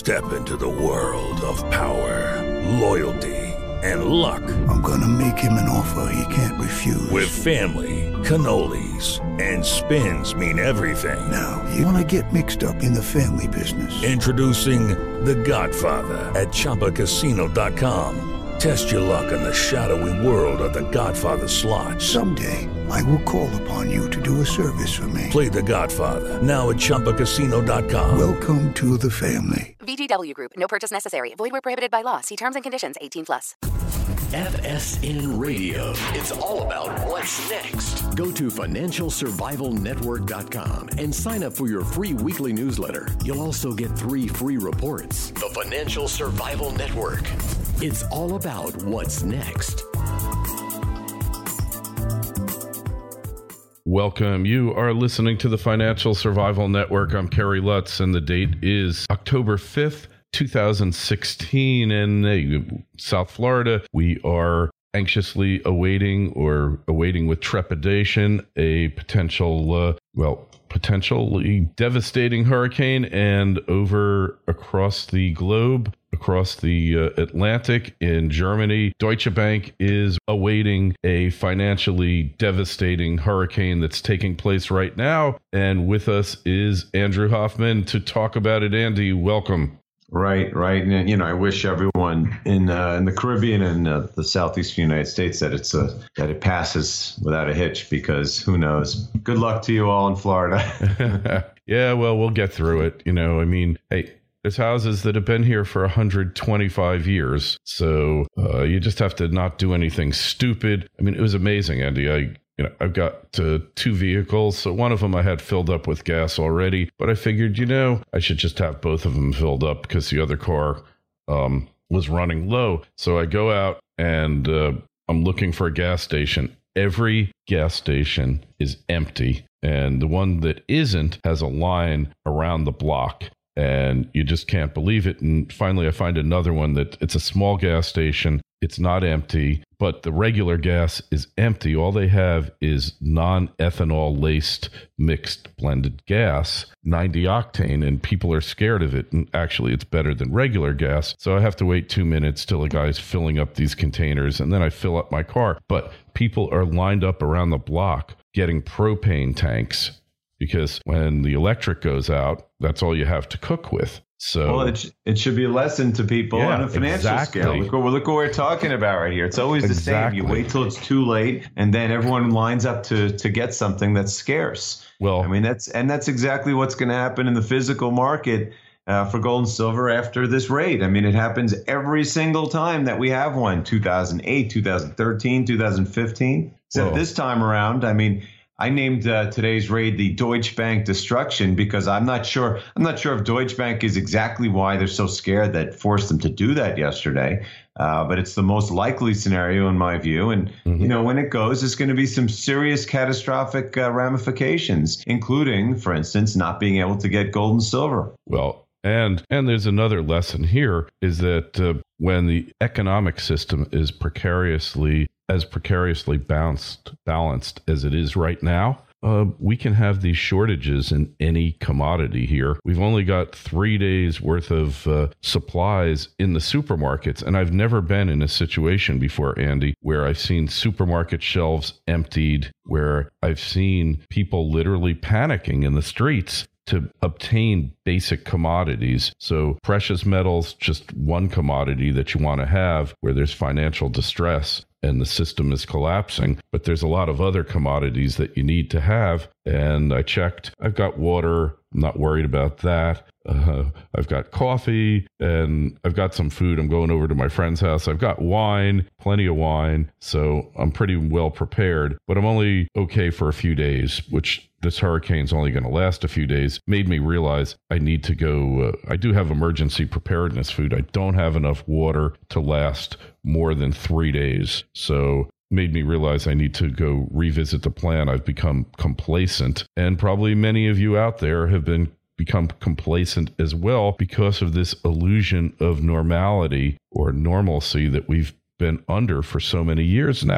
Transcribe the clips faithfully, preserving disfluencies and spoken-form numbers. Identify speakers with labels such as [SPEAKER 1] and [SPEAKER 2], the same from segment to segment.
[SPEAKER 1] Step into the world of power, loyalty, and luck.
[SPEAKER 2] I'm gonna make him an offer he can't refuse.
[SPEAKER 1] With family, cannolis, and spins mean everything.
[SPEAKER 2] Now, you wanna get mixed up in the family business.
[SPEAKER 1] Introducing The Godfather at Chumba Casino dot com. Test your luck in the shadowy world of The Godfather slot.
[SPEAKER 2] Someday, I will call upon you to do a service for me.
[SPEAKER 1] Play The Godfather, now at Chumba Casino dot com.
[SPEAKER 2] Welcome to the family.
[SPEAKER 3] V G W Group. No purchase necessary. Void where prohibited by law. See terms and conditions. eighteen plus.
[SPEAKER 4] F S N Radio. It's all about what's next. Go to financial survival network dot com and sign up for your free weekly newsletter. You'll also get three free reports. The Financial Survival Network. It's all about what's next.
[SPEAKER 5] Welcome. You are listening to the Financial Survival Network. I'm Kerry Lutz, and the date is October fifth, two thousand sixteen. In uh, South Florida, we are anxiously awaiting or awaiting with trepidation a potential, uh, well, potentially devastating hurricane. And over across the globe, across the uh, Atlantic in Germany, Deutsche Bank is awaiting a financially devastating hurricane that's taking place right now. And with us is Andrew Hoffman to talk about it. Andy, welcome.
[SPEAKER 6] Right, right. And, you know, I wish everyone in uh, in the Caribbean and uh, the southeastern United States that it's a, that it passes without a hitch, because who knows? Good luck to you all in Florida.
[SPEAKER 5] Yeah, well, we'll get through it. You know, I mean, hey, there's houses that have been here for one hundred twenty-five years. So uh, you just have to not do anything stupid. I mean, it was amazing, Andy. I You know, I've got uh, two vehicles, so one of them I had filled up with gas already, but I figured, you know, I should just have both of them filled up because the other car um, was running low. So I go out and uh, I'm looking for a gas station. Every gas station is empty, and the one that isn't has a line around the block. And you just can't believe it. And finally, I find another one that it's a small gas station. It's not empty, but the regular gas is empty. All they have is non-ethanol laced mixed blended gas, ninety octane, and people are scared of it. And actually, it's better than regular gas. So I have to wait two minutes till a guy's filling up these containers, and then I fill up my car. But people are lined up around the block getting propane tanks, because when the electric goes out, that's all you have to cook with. So,
[SPEAKER 6] well, it, it should be a lesson to people
[SPEAKER 5] yeah,
[SPEAKER 6] on a financial
[SPEAKER 5] exactly.
[SPEAKER 6] scale. Look what, look what we're talking about right here. It's always the
[SPEAKER 5] exactly.
[SPEAKER 6] same. You wait till it's too late, and then everyone lines up to to get something that's scarce.
[SPEAKER 5] Well,
[SPEAKER 6] I mean, that's and that's exactly what's going to happen in the physical market uh, for gold and silver after this rate. I mean, it happens every single time that we have one. two thousand eight, two thousand thirteen, two thousand fifteen. Except
[SPEAKER 5] well,
[SPEAKER 6] this time around, I mean, I named uh, today's raid the Deutsche Bank destruction because I'm not sure. I'm not sure if Deutsche Bank is exactly why they're so scared that forced them to do that yesterday. Uh, but it's the most likely scenario in my view. And, mm-hmm. you know, when it goes, there's going to be some serious catastrophic uh, ramifications, including, for instance, not being able to get gold and silver.
[SPEAKER 5] Well, and and there's another lesson here is that uh, when the economic system is precariously as precariously balanced, balanced as it is right now, uh, we can have these shortages in any commodity here. We've only got three days worth of uh, supplies in the supermarkets. And I've never been in a situation before, Andy, where I've seen supermarket shelves emptied, where I've seen people literally panicking in the streets to obtain basic commodities. So precious metals, just one commodity that you want to have where there's financial distress and the system is collapsing. But there's a lot of other commodities that you need to have. And I checked. I've got water. I'm not worried about that. Uh, I've got coffee and I've got some food. I'm going over to my friend's house. I've got wine, plenty of wine. So I'm pretty well prepared, but I'm only okay for a few days, which this hurricane's only going to last a few days. Made me realize I need to go. Uh, I do have emergency preparedness food. I don't have enough water to last more than three days. So made me realize I need to go revisit the plan. I've become complacent, and probably many of you out there have been become complacent as well because of this illusion of normality or normalcy that we've been under for so many years now.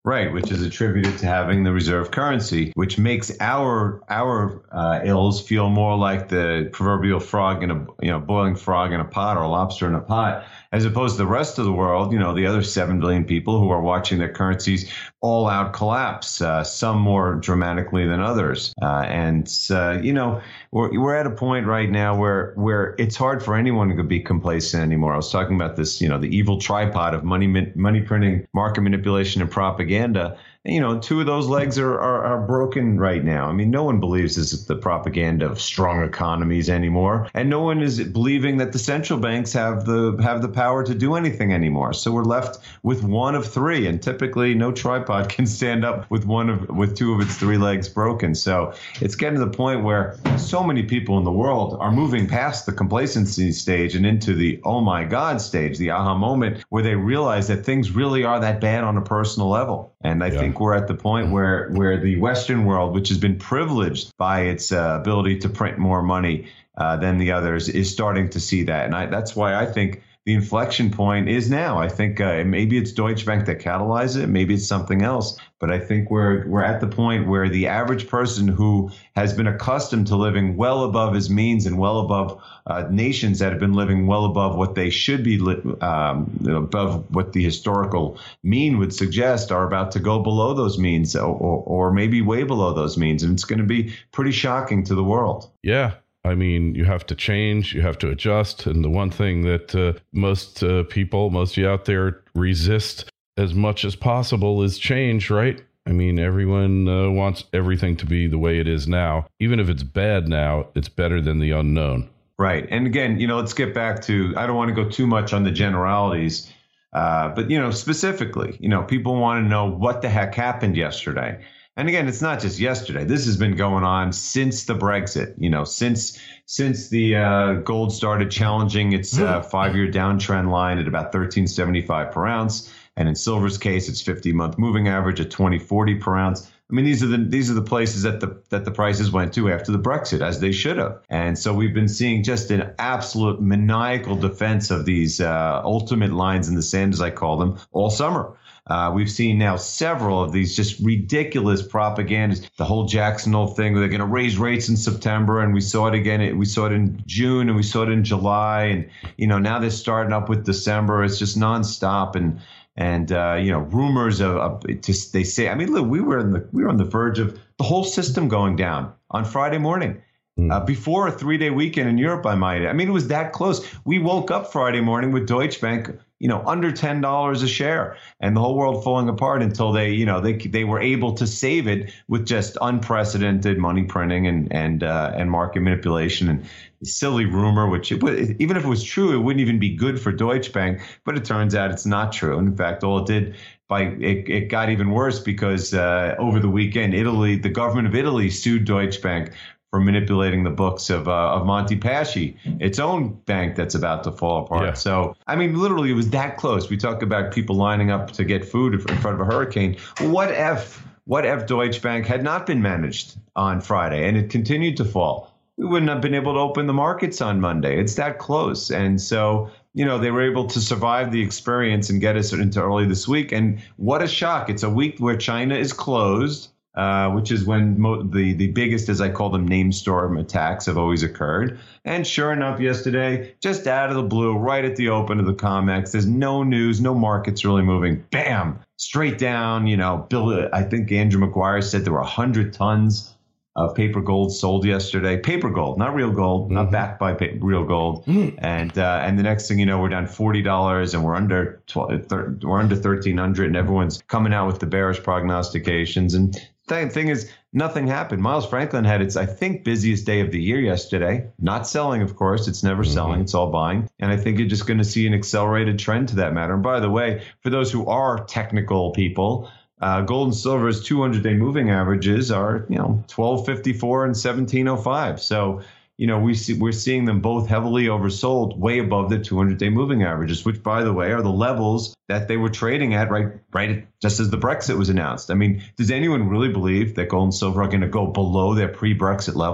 [SPEAKER 6] Right, which is attributed to having the reserve currency, which makes our our uh, ills feel more like the proverbial frog in a you know boiling frog in a pot or a lobster in a pot, as opposed to the rest of the world. You know, the other seven billion people who are watching their currencies all out collapse, uh, some more dramatically than others. Uh, and uh, you know, we're we're at a point right now where where it's hard for anyone to be complacent anymore. I was talking about this, you know, the evil tripod of money money printing, market manipulation, and propaganda. You know, two of those legs are, are, are broken right now. I mean, no one believes this is the propaganda of strong economies anymore, and no one is believing that the central banks have the have the power to do anything anymore. So we're left with one of three, and typically no tripod can stand up with one of with two of its three legs broken. So it's getting to the point where so many people in the world are moving past the complacency stage and into the oh my God stage, the aha moment, where they realize that things really are that bad on a personal level. And I yeah. think we're at the point where where the Western world, which has been privileged by its uh, ability to print more money uh, than the others, is starting to see that. And I, that's why I think the inflection point is now. I think uh, maybe it's Deutsche Bank that catalyzes it. Maybe it's something else. But I think we're we're at the point where the average person who has been accustomed to living well above his means and well above uh, nations that have been living well above what they should be li- um, above what the historical mean would suggest are about to go below those means or, or, or maybe way below those means. And it's going to be pretty shocking to the world.
[SPEAKER 5] Yeah. I mean, you have to change, you have to adjust. And the one thing that uh, most uh, people, most of you out there resist as much as possible is change, right? I mean, everyone uh, wants everything to be the way it is now. Even if it's bad now, it's better than the unknown.
[SPEAKER 6] Right. And again, you know, let's get back to, I don't want to go too much on the generalities, uh, but, you know, specifically, you know, people want to know what the heck happened yesterday. And again, it's not just yesterday. This has been going on since the Brexit, you know, since since the uh, gold started challenging its uh, five-year downtrend line at about thirteen seventy-five per ounce. And in silver's case, it's fifty-month moving average at twenty forty per ounce. I mean, these are the these are the places that the that the prices went to after the Brexit, as they should have. And so we've been seeing just an absolute maniacal defense of these uh, ultimate lines in the sand, as I call them, all summer. Uh, we've seen now several of these just ridiculous propagandas. The whole Jackson Hole thing, they're going to raise rates in September, and we saw it again. We saw it in June, and we saw it in July, and you know now they're starting up with December. It's just nonstop, and and uh, you know rumors of, of just they say. I mean, look, we were in the we were on the verge of the whole system going down on Friday morning. Uh, before a three-day weekend in Europe, I might. I mean, it was that close. We woke up Friday morning with Deutsche Bank, you know, under ten dollars a share, and the whole world falling apart until they, you know, they they were able to save it with just unprecedented money printing and and uh, and market manipulation and silly rumor, which it, even if it was true, it wouldn't even be good for Deutsche Bank. But it turns out it's not true. And in fact, all it did. By it, it got even worse because uh, over the weekend, Italy, the government of Italy sued Deutsche Bank for manipulating the books of uh, of Monte Paschi, its own bank that's about to fall apart.
[SPEAKER 5] Yeah.
[SPEAKER 6] So, I mean, literally, it was that close. We talk about people lining up to get food in front of a hurricane. What if, what if Deutsche Bank had not been managed on Friday and it continued to fall? We wouldn't have been able to open the markets on Monday. It's that close. And so, you know, they were able to survive the experience and get us into early this week. And what a shock. It's a week where China is closed. Uh, which is when mo- the, the biggest, as I call them, name storm attacks have always occurred. And sure enough, yesterday, just out of the blue, right at the open of the COMEX, there's no news, no markets really moving. Bam! Straight down, you know, Bill, I think Andrew McGuire said there were one hundred tons of paper gold sold yesterday. Paper gold, not real gold, mm-hmm. not backed by pa- real gold. Mm-hmm. And uh, and the next thing you know, we're down forty dollars and we're under twelve, thir- we're under thirteen hundred, and everyone's coming out with the bearish prognostications. And the thing is, nothing happened. Miles Franklin had its, I think, busiest day of the year yesterday. Not selling, of course. It's never mm-hmm. selling. It's all buying. And I think you're just going to see an accelerated trend to that matter. And by the way, for those who are technical people, uh, gold and silver's two hundred day moving averages are, you know, twelve fifty-four and seventeen oh five. So, you know, we see, we're seeing them both heavily oversold, way above the two hundred day moving averages, which, by the way, are the levels that they were trading at right, right just as the Brexit was announced. I mean, does anyone really believe that gold and silver are going to go below their pre-Brexit levels?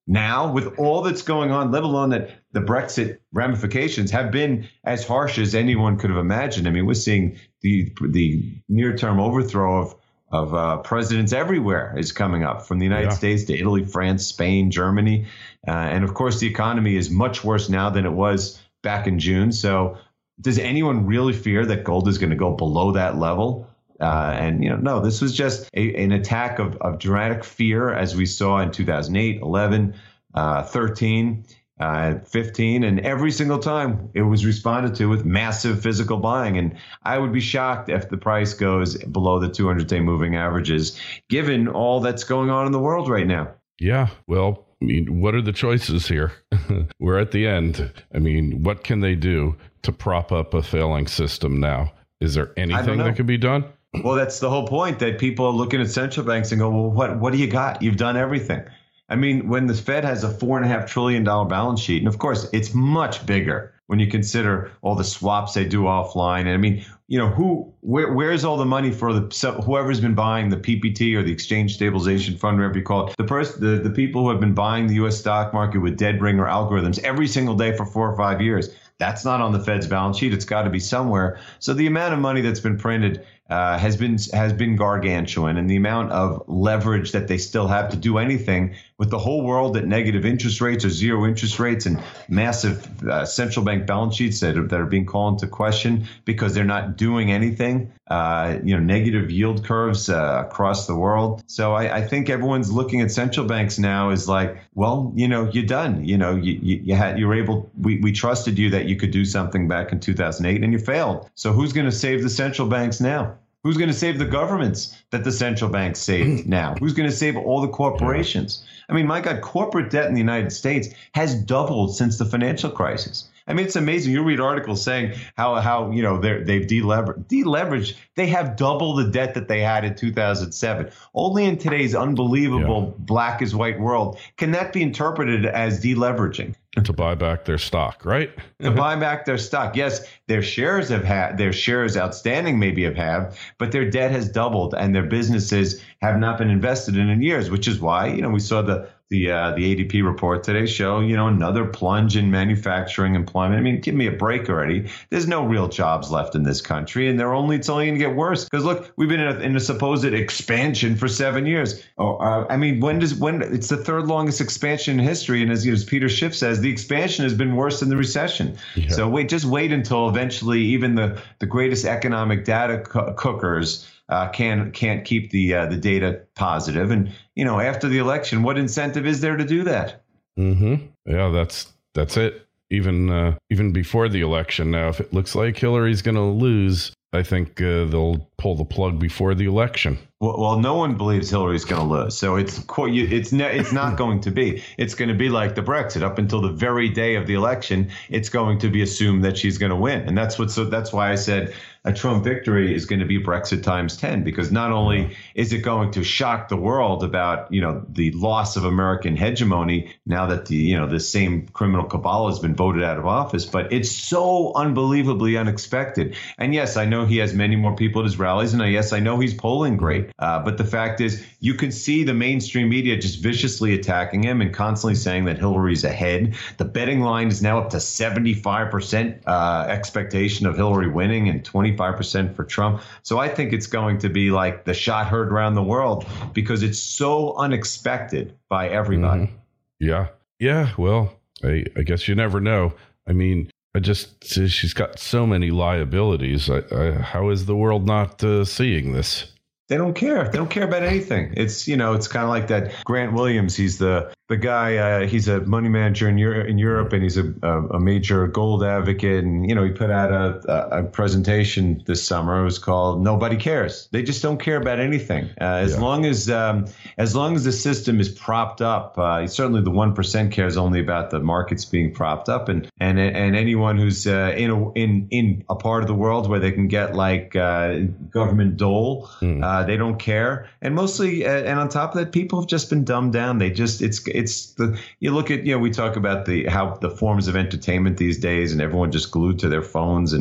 [SPEAKER 6] now with all that's going on, let alone that the Brexit ramifications have been as harsh as anyone could have imagined. I mean, we're seeing the the near-term overthrow of of uh, presidents everywhere is coming up, from the United yeah. States to Italy, France, Spain, Germany. Uh, and of course, the economy is much worse now than it was back in June. So does anyone really fear that gold is going to go below that level? Uh, and, you know, no, this was just a, an attack of, of dramatic fear, as we saw in two thousand eight, eleven, uh, thirteen. Uh, fifteen, and every single time it was responded to with massive physical buying. And I would be shocked if the price goes below the two hundred day moving averages, given all that's going on in the world right now.
[SPEAKER 5] Yeah, well, I mean, what are the choices here? We're at the end. I mean, what can they do to prop up a failing system now? Is there anything that can be done?
[SPEAKER 6] Well, that's the whole point, that people are looking at central banks and go, well, what, what do you got? You've done everything. I mean, when the Fed has a four and a half trillion dollar balance sheet, and of course, it's much bigger when you consider all the swaps they do offline. And I mean, you know, who, where, where's all the money for the so whoever's been buying the P P T or the Exchange Stabilization Fund, whatever you call it, the person, the, the people who have been buying the U S stock market with dead ringer algorithms every single day for four or five years. That's not on the Fed's balance sheet. It's got to be somewhere. So the amount of money that's been printed uh, has been has been gargantuan, and the amount of leverage that they still have to do anything with the whole world at negative interest rates or zero interest rates, and massive uh, central bank balance sheets that are, that are being called into question because they're not doing anything. Uh, you know, negative yield curves uh, across the world. So I, I think everyone's looking at central banks now as like, well, you know, you're done. You know, you you, you had you were able. We we trusted you that you could do something back in two thousand eight, and you failed. So who's going to save the central banks now? Who's going to save the governments that the central banks saved now? Who's going to save all the corporations? I mean, my God, corporate debt in the United States has doubled since the financial crisis. I mean, it's amazing. You read articles saying how, how you know, they're, they've deleveraged. Deleveraged. They have double the debt that they had in two thousand seven. Only in today's unbelievable yeah. black as white world can that be interpreted as deleveraging.
[SPEAKER 5] To buy back their stock, right?
[SPEAKER 6] To buy back their stock. Yes, their shares have had their shares outstanding maybe have had, but their debt has doubled and their businesses have not been invested in in years, which is why, you know, we saw the the uh, the A D P report today show, you know, another plunge in manufacturing employment. I mean, give me a break already. There's no real jobs left in this country, and they're only it's only going to get worse because look, we've been in a, in a supposed expansion for seven years. Oh, uh, I mean, when does when it's the third longest expansion in history, and as, you know, as Peter Schiff says, the expansion has been worse than the recession. Yeah. So wait, just wait until eventually even the the greatest economic data co- cookers uh, can can't keep the uh, the data positive. And you know, after the election, what incentive is there to do that?
[SPEAKER 5] Mm-hmm. Yeah, that's that's it. Even uh, even before the election, now if it looks like Hillary's going to lose, I think uh, they'll pull the plug before the election.
[SPEAKER 6] Well, well no one believes Hillary's going to lose, so it's it's ne- it's not going to be. It's going to be like the Brexit. Up until the very day of the election, it's going to be assumed that she's going to win, and that's what. So that's why I said a Trump victory is going to be Brexit times ten, because not only is it going to shock the world about, you know, the loss of American hegemony now that the, you know, the same criminal cabal has been voted out of office, but it's so unbelievably unexpected. And yes, I know he has many more people at his rallies, and yes, I know he's polling great. Uh, but the fact is, you can see the mainstream media just viciously attacking him and constantly saying that Hillary's ahead. The betting line is now up to seventy-five percent uh, expectation of Hillary winning and twenty-five percent for Trump. So I think it's going to be like the shot heard around the world because it's so unexpected by everybody.
[SPEAKER 5] Mm-hmm. Yeah. Yeah. Well, I, I guess you never know. I mean, I just, she's got so many liabilities. I, I, how is the world not uh, seeing this?
[SPEAKER 6] They don't care. They don't care about anything. It's, you know, it's kind of like that Grant Williams. He's the the guy. Uh, he's a money manager in Europe, in Europe, and he's a, a, a major gold advocate. And you know, he put out a, a presentation this summer. It was called "Nobody Cares." They just don't care about anything. Uh, as yeah. long as um, as long as the system is propped up. Uh, certainly, the one percent cares only about the markets being propped up, and and and anyone who's uh, in a in in a part of the world where they can get like uh, government dole. Hmm. Uh, they don't care, and mostly, uh, and on top of that, people have just been dumbed down. They just, it's, it's the. You look at, you know, we talk about the how the forms of entertainment these days, and everyone just glued to their phones and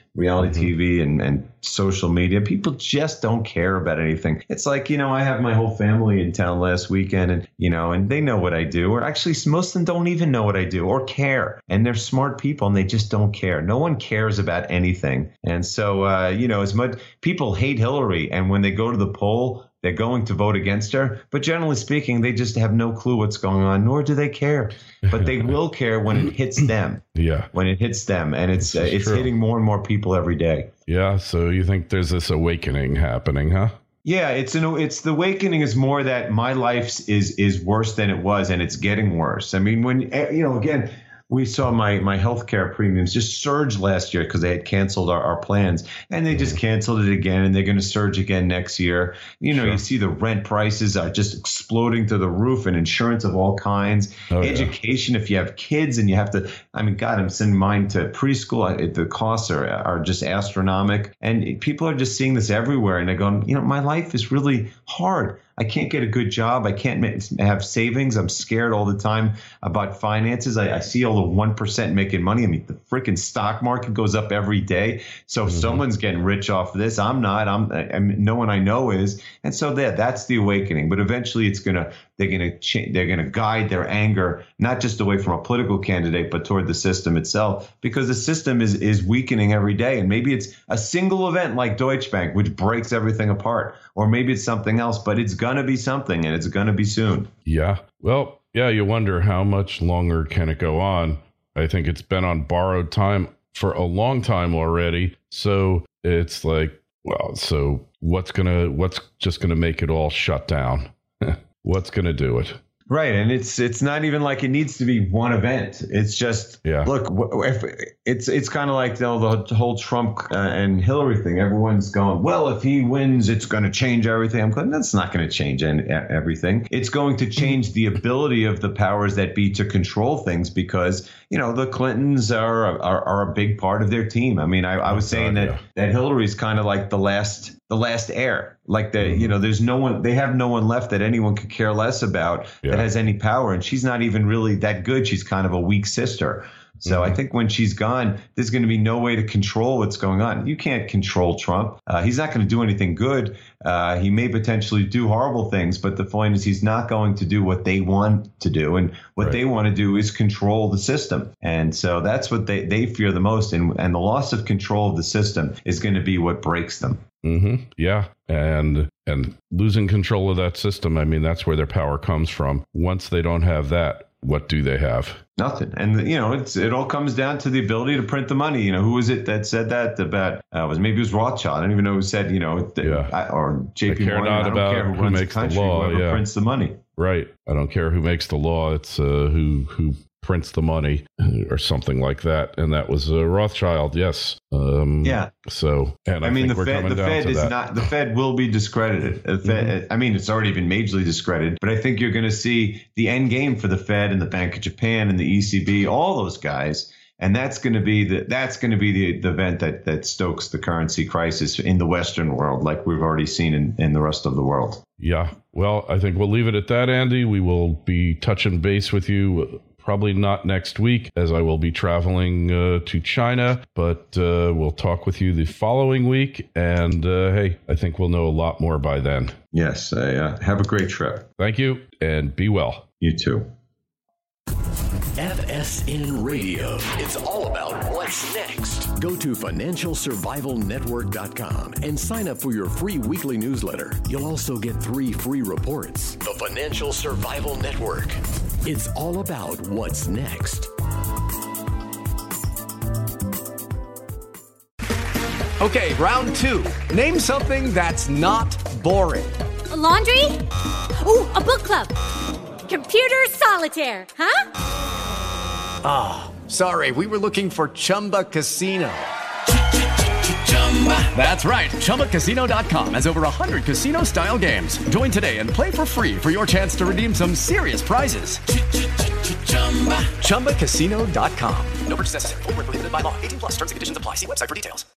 [SPEAKER 6] reality
[SPEAKER 5] Mm-hmm.
[SPEAKER 6] T V and, and social media. People just don't care about anything. It's like, you know, I have my whole family in town last weekend and, you know, and they know what I do, or actually most of them don't even know what I do or care. And they're smart people and they just don't care. No one cares about anything. And so, uh, you know, as much people hate Hillary, and when they go to the poll, they're going to vote against her. But generally speaking, they just have no clue what's going on, nor do they care. But they will care when it hits them.
[SPEAKER 5] Yeah.
[SPEAKER 6] When it hits them. And it's uh, it's
[SPEAKER 5] true.
[SPEAKER 6] hitting more and more people every day.
[SPEAKER 5] Yeah. So you think there's this awakening happening, huh?
[SPEAKER 6] Yeah, it's an it's the awakening is more that my life is is worse than it was, and it's getting worse. I mean, when, you know, again, we saw my my healthcare premiums just surge last year because they had canceled our, our plans, and they just canceled it again, and they're going to surge again next year. You know,
[SPEAKER 5] Sure.
[SPEAKER 6] you see the rent prices are just exploding to the roof, and insurance of all kinds.
[SPEAKER 5] Oh, yeah.
[SPEAKER 6] Education, if you have kids and you have to, I mean, God, I'm sending mine to preschool. I- The costs are are just astronomical, and people are just seeing this everywhere, and they're going, you know, my life is really hard. I can't get a good job. I can't ma- have savings. I'm scared all the time about finances. I, I see all the one percent making money. I mean, the freaking stock market goes up every day. So
[SPEAKER 5] Mm-hmm.
[SPEAKER 6] someone's getting rich off of this. I'm not. I'm, I'm. No one I know is. And so that that's the awakening. But eventually, it's gonna. They're gonna. Cha- they're gonna guide their anger not just away from a political candidate, but toward the system itself, because the system is is weakening every day. And maybe it's a single event like Deutsche Bank, which breaks everything apart, or maybe it's something else. But it's gonna be something, and it's gonna be soon.
[SPEAKER 5] Yeah. Well, yeah, you wonder how much longer can it go on? I think it's been on borrowed time for a long time already. So it's like, well, so what's going to, what's just going to make it all shut down? What's going to do it?
[SPEAKER 6] Right, and it's it's not even like it needs to be one event. It's just
[SPEAKER 5] Yeah.
[SPEAKER 6] look. w- If it's it's kind of like the, the whole Trump uh, and Hillary thing. Everyone's going, well, if he wins, it's going to change everything. I'm going, that's not going to change any, everything. It's going to change the ability of the powers that be to control things, because you know the Clintons are are, are a big part of their team. I mean, I, I was saying
[SPEAKER 5] God,
[SPEAKER 6] that
[SPEAKER 5] yeah.
[SPEAKER 6] that Hillary's kind of like the last the last heir. Like the, you know, there's no one, they have no one left that anyone could care less about
[SPEAKER 5] Yeah.
[SPEAKER 6] that has any power. And she's not even really that good. She's kind of a weak sister. So I think when she's gone, there's going to be no way to control what's going on. You can't control Trump. Uh, he's not going to do anything good. Uh, he may potentially do horrible things, but the point is he's not going to do what they want to do. And what
[SPEAKER 5] Right.
[SPEAKER 6] they want to do is control the system. And so that's what they, they fear the most. And, and the loss of control of the system is going to be what breaks them.
[SPEAKER 5] Mm-hmm. Yeah. And and losing control of that system, I mean, that's where their power comes from. Once they don't have that, what do they have?
[SPEAKER 6] Nothing. And, you know, it's it all comes down to the ability to print the money. You know, who was it that said that about, uh, was maybe it was Rothschild. I don't even know who said, you know, th-
[SPEAKER 5] Yeah.
[SPEAKER 6] I, or J P
[SPEAKER 5] I care
[SPEAKER 6] Morgan.
[SPEAKER 5] not
[SPEAKER 6] I don't
[SPEAKER 5] about
[SPEAKER 6] care who,
[SPEAKER 5] who
[SPEAKER 6] runs
[SPEAKER 5] makes the
[SPEAKER 6] the country,
[SPEAKER 5] law,
[SPEAKER 6] whoever
[SPEAKER 5] yeah.
[SPEAKER 6] prints the money.
[SPEAKER 5] Right. I don't care who makes the law. It's uh, who who prints the money or something like that. And that was uh, Rothschild. Yes. Um,
[SPEAKER 6] Yeah.
[SPEAKER 5] So, and I,
[SPEAKER 6] I mean,
[SPEAKER 5] think
[SPEAKER 6] the
[SPEAKER 5] we're
[SPEAKER 6] Fed,
[SPEAKER 5] coming
[SPEAKER 6] the
[SPEAKER 5] down
[SPEAKER 6] Fed
[SPEAKER 5] to
[SPEAKER 6] is
[SPEAKER 5] that.
[SPEAKER 6] not, the Fed will be discredited. The Fed, I mean, it's already been majorly discredited, but I think you're going to see the end game for the Fed and the Bank of Japan and the E C B, all those guys. And that's going to be the that's going to be the, the event that, that stokes the currency crisis in the Western world, like we've already seen in, in the rest of the world.
[SPEAKER 5] Yeah. Well, I think we'll leave it at that, Andy. We will be touching base with you probably not next week, as I will be traveling uh, to China, but uh, we'll talk with you the following week. And uh, hey, I think we'll know a lot more by then.
[SPEAKER 6] Yes. Uh, have a great trip.
[SPEAKER 5] Thank you, and be well.
[SPEAKER 6] You too.
[SPEAKER 4] F S N Radio. It's all about what's next. Go to financial survival network dot com and sign up for your free weekly newsletter. You'll also get three free reports. The Financial Survival Network. It's all about what's next.
[SPEAKER 7] Okay, round two. Name something that's not boring.
[SPEAKER 8] A laundry? Ooh, a book club. Computer solitaire, huh?
[SPEAKER 7] Ah, oh, sorry, we were looking for Chumba Casino. That's right, Chumba Casino dot com has over one hundred casino-style games. Join today and play for free for your chance to redeem some serious prizes. Chumba Casino dot com. No purchase necessary. Void where prohibited by law. eighteen plus. Terms and conditions apply. See website for details.